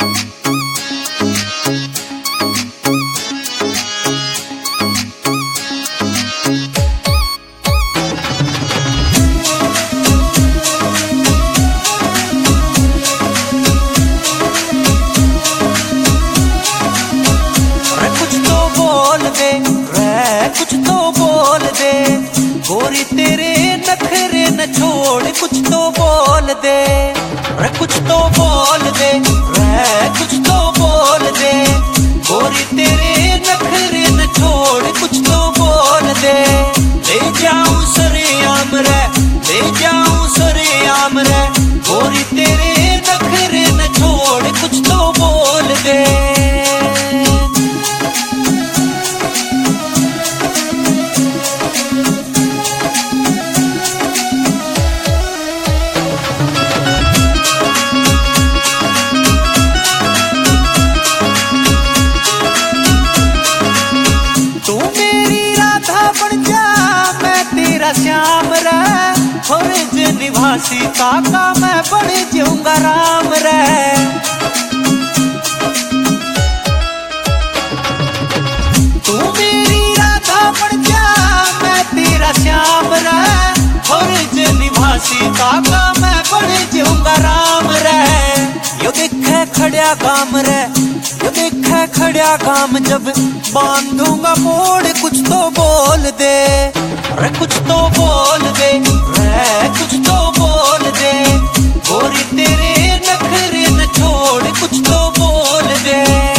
कुछ तो बोल दे गोरी, तेरे नखरे न छोड़, कुछ तो बोल दे रे, कुछ तो बोल दे रे, कुछ तो बोल दे गोरी, तेरे नखरे न छोड़, कुछ तो बोल दे। ले जाऊं सरेआम रे, ले जाऊं सरेआम रे गोरी, तेरे नखरे न छोड़, कुछ तो बोल दे। श्याम रे फर्ज निवासी काका, मैं बन जाऊंगा राम रे। तू मेरी राधा बन जा, मैं तेरा श्याम रे फर्ज निवासी काका, मैं बन जाऊंगा राम रे। यो देखे खड़िया काम रे, यो देखे खड़िया काम, जब बांधूंगा मोड़, कुछ तो बोल दे रे, कुछ तो बोल दे रे, कुछ तो बोल दे गोरी, तेरे नखरे न छोड़, कुछ तो बोल दे।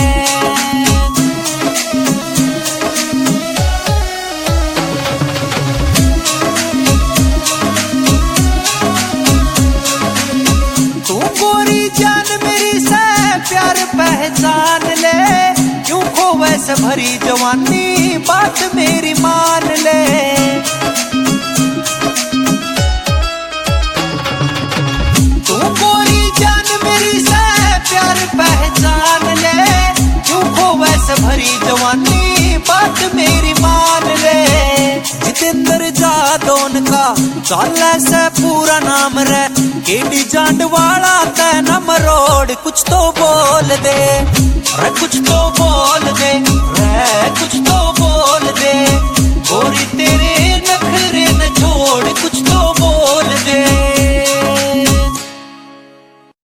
तू गोरी जान मेरी से प्यार पहचान ले, क्यों खोवे से भरी जवानी, बात मेरी मान ले। तू गोरी जान मेरी से प्यार पहचान ले, क्यों खोवे से भरी जवानी, बात मेरी मान ले। जितेंद्र जादौन का चाले से पूरा नाम रे, केडी जांड वाला तै नमरोड, कुछ तो बोल दे रे, कुछ तो बोल दे रे, कुछ तो बोल दे गोरी,